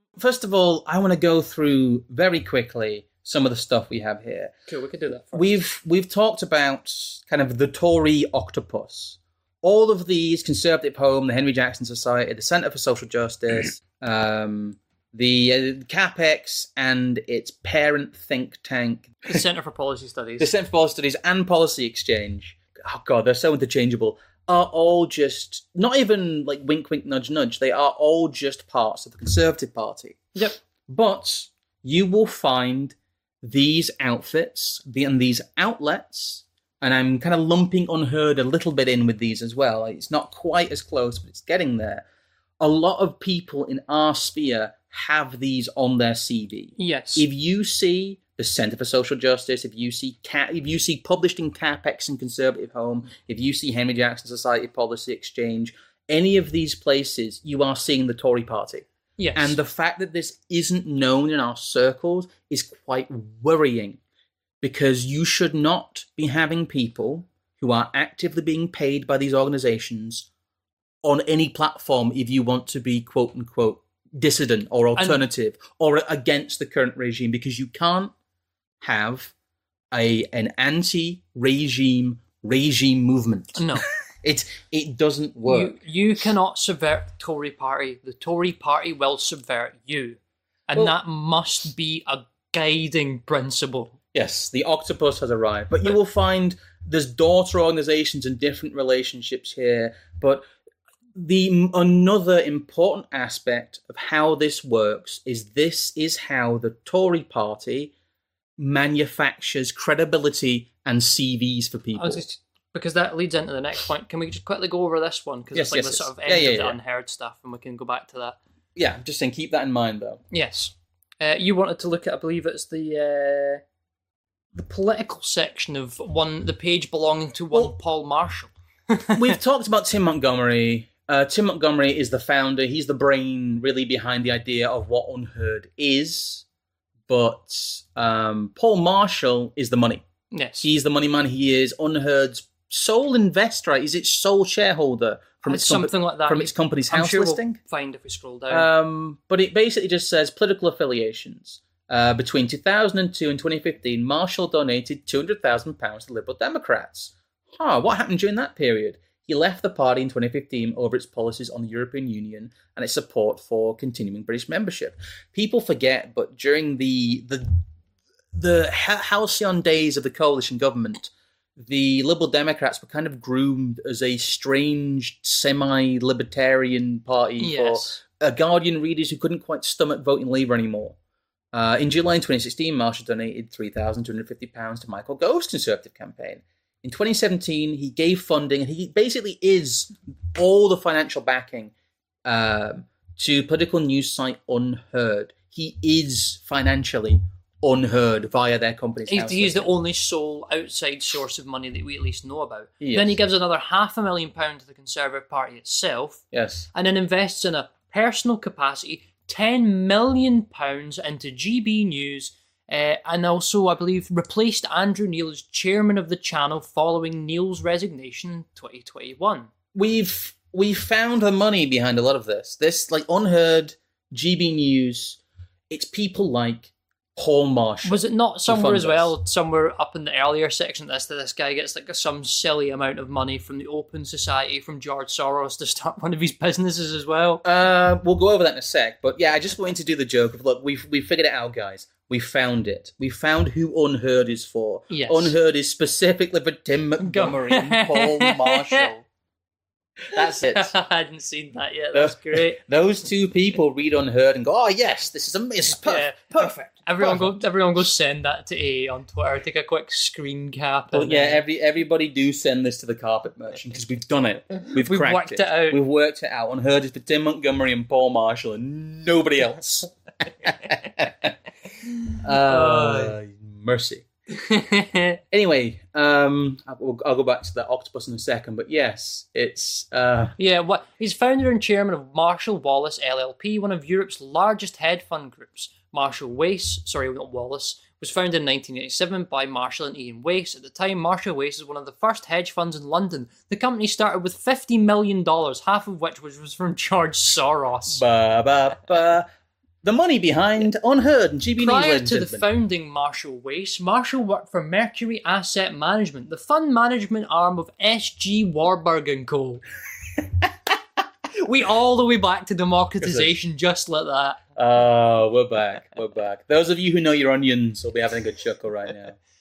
First of all, I want to go through very quickly some of the stuff we have here. Cool, we could do that first. We've talked about kind of the Tory octopus. All of these, Conservative Home, the Henry Jackson Society, the Centre for Social Justice, the CAPEX and its parent think tank. The Centre for Policy Studies. The Centre for Policy Studies and Policy Exchange. Oh, God, they're so interchangeable. Are all just, not even like wink, wink, nudge, nudge. They are all just parts of the Conservative Party. Yep. But you will find these outfits and these outlets, and I'm kind of lumping Unheard a little bit in with these as well. It's not quite as close, but it's getting there. A lot of people in our sphere have these on their CV. Yes. If you see the Centre for Social Justice, if you see published in CAPEX and Conservative Home, if you see Henry Jackson Society Policy Exchange, any of these places, you are seeing the Tory party. Yes. And the fact that this isn't known in our circles is quite worrying, because you should not be having people who are actively being paid by these organisations on any platform if you want to be quote-unquote dissident or alternative or against the current regime, because you can't have an anti-regime movement. No. It doesn't work. You cannot subvert the Tory party. The Tory party will subvert you. And that must be a guiding principle. Yes, the octopus has arrived. But you will find there's daughter organisations and different relationships here. But another important aspect of how this works is how the Tory party manufactures credibility and CVs for people. Because that leads into the next point. Can we just quickly go over this one? Because it's like the sort of end of the Unheard stuff, and we can go back to that. Yeah, I'm just saying, keep that in mind, though. Yes. You wanted to look at, I believe it's the political section of the page belonging to Paul Marshall. We've talked about Tim Montgomery. Tim Montgomery is the founder. He's the brain really behind the idea of what Unheard is. But Paul Marshall is the money. Yes. He's the money man. He is Unheard's sole investor. He's its sole shareholder from its something like that. From its company's house listing. We'll find if we scroll down. But it basically just says political affiliations. Between 2002 and 2015, Marshall donated £200,000 to Liberal Democrats. What happened during that period? He left the party in 2015 over its policies on the European Union and its support for continuing British membership. People forget, but during the halcyon days of the coalition government, the Liberal Democrats were kind of groomed as a strange semi-libertarian party for Guardian readers who couldn't quite stomach voting Labour anymore. In July 2016, Marshall donated £3,250 to Michael Gove's Conservative campaign. In 2017, he gave funding, and he basically is all the financial backing to political news site Unheard. He is financially Unheard via their company's house He's the listing. only sole outside source of money that we at least know about. Yes. Then he gives another £500,000 to the Conservative Party itself. Yes. And then invests in a personal capacity £10 million into GB News, and also, I believe, replaced Andrew Neil as chairman of the channel following Neil's resignation in 2021. We've found the money behind a lot of this. This, like Unheard, GB News, it's people like Paul Marshall. Was it not somewhere as well, somewhere up in the earlier section of this guy gets like some silly amount of money from the Open Society, from George Soros to start one of his businesses as well? We'll go over that in a sec, but yeah, I just wanted to do the joke of, look, we figured it out, guys. We found it. We found who Unheard is for. Yes. Unheard is specifically for Tim Montgomery and Paul Marshall. That's it. I hadn't seen that yet. That's great. Those two people read Unheard and go, "Oh yes, this is amazing, perfect." Everyone go send that to A on Twitter. Take a quick screen cap. Well, yeah, everybody do send this to the carpet merchant because we've done it. We've cracked worked it out. We've worked it out. Unheard is for Tim Montgomery and Paul Marshall and nobody else. Mercy. Anyway, I'll go back to the octopus in a second, but yes, it's he's founder and chairman of Marshall Wallace LLP, one of Europe's largest hedge fund groups. Marshall Wace was founded in 1987 by Marshall and Ian Wace. At the time, Marshall Wace is one of the first hedge funds in London. The company started with $50 million, half of which was from George Soros. The money behind Unheard and GB News, Prior ladies to and the gentlemen. founding Marshall Wace, Marshall worked for Mercury Asset Management, the fund management arm of S.G. Warburg & Co. We all the way back to democratization just like that. Oh, we're back. We're back. Those of you who know your onions will be having a good chuckle right now.